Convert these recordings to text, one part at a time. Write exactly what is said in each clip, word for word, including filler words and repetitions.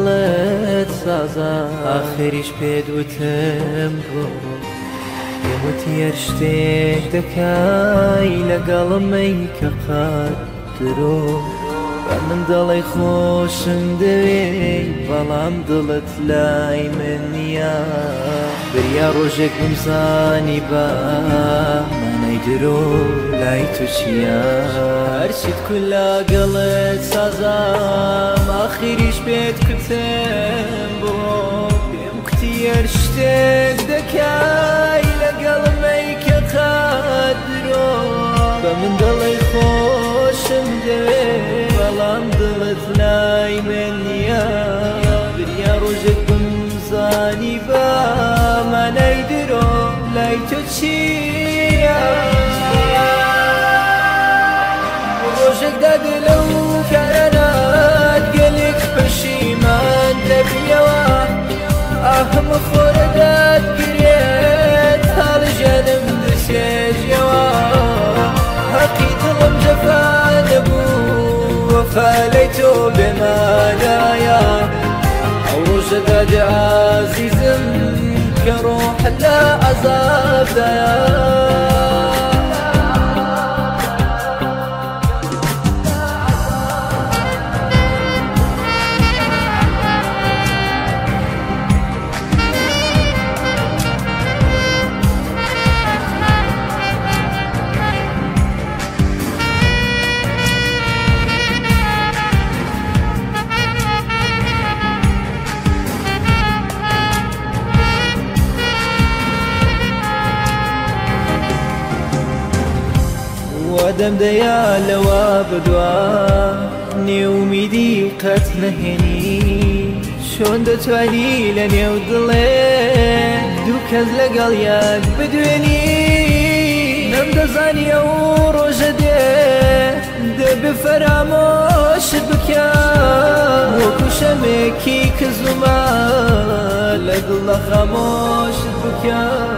لەگەڵت سازە ئاخریش پێت وتم بۆ یەوەتی هەر شتێک دەکای لەگەڵمەی کە قەت درۆ بە من دەڵێ خۆشم دەوێ بەڵام دڵت لای من نییە بریا ڕۆژێک بمزانی بە مانای درۆ لای تو چییە هەرچیت کو لەگەڵت سازام ئاخریش پێت کتم بۆ پێم کوتی هەر شتێک دەکای لەگەڵمەی کە قەت درۆ بە من دەڵێ خۆشم دەوێ بەڵام دڵت لای من نییە بریا ڕۆژێک بمزانی بە مانای درۆ لای تۆ چییە ڕۆژێکدا دێ لەو کارانات گەلێک پەشیمان دەبیەوە ئاهەمە خۆرەدات گرێت هاڵی ژیانم دەسێژیەوە حەقی دڵم جەفا نەبوو وەفا لای تۆ بێمانایە ئەو ڕۆژەدا دێ عەزیزم کە ڕۆحت لە عەزابدایە وەدەم دەیا لەوە بەدوا نێومیدی قەت نەهێنی چۆن دەتوانی لە نێو دڵێ دوو کەس لەگەڵ یەک بدوێنی نەمدەزانی ئەو ڕۆژە دێ دەبێ فەرامۆشت بکە وەکو شەمێکی کە زوومە لە دڵە خەمۆشت بکە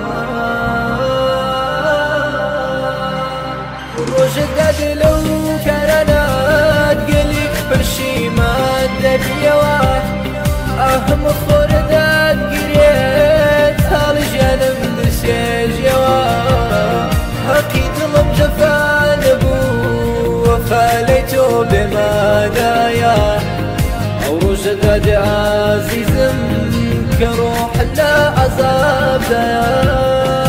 ڕۆژێکدا دێ لەو کارانات گەلێک پەشیمان دەبیەوە ئاهەمە خۆرەدات گرێت هاڵی ژیانم دەسێژیەوە حەقی دڵم جەفا نەبوو وەفا لای تۆ بێمانایە ئەو ڕۆژەدا دێ عەزیزم کە ڕۆحت لە عەزابدایە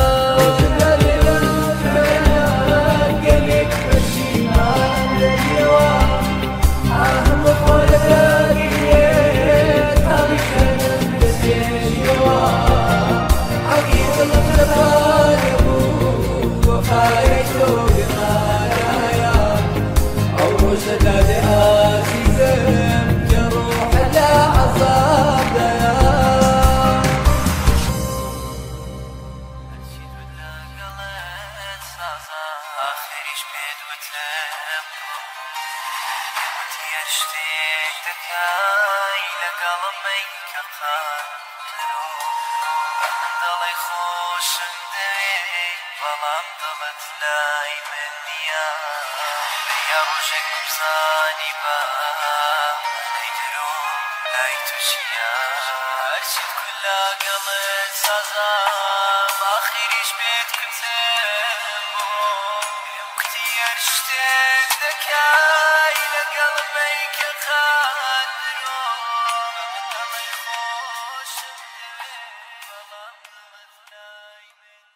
آخریش پێت وتم یەوەتی هەر شتێک دەکای لەگەڵمەی کە قەت درۆ بە من دەڵێ خۆشم دەوێ بەڵام دڵت لای من نییە بریا ڕۆژێک بمزانی بە مانای درۆ لای تۆ چییە هەرچیت کو لەگەڵت سازام ئاخریش پێت کتم بۆ هەر شتێک دەکای لەگەڵمەی کە قەت